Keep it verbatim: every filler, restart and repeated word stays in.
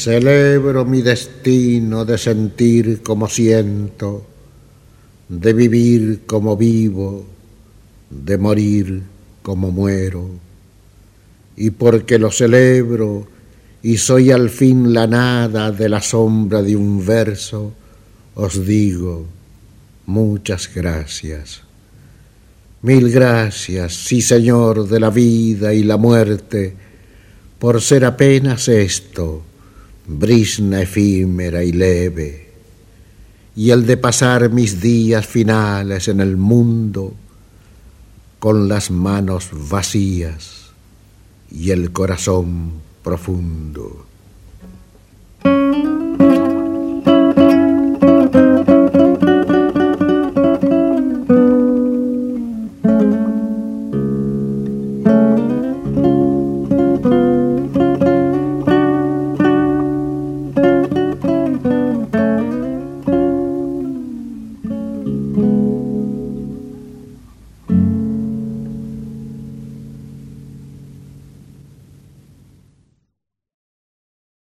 Celebro mi destino de sentir como siento, de vivir como vivo, de morir como muero. Y porque lo celebro y soy al fin la nada de la sombra de un verso, os digo muchas gracias. Mil gracias, sí Señor de la vida y la muerte, por ser apenas esto, brisna efímera y leve, y el de pasar mis días finales en el mundo con las manos vacías y el corazón profundo.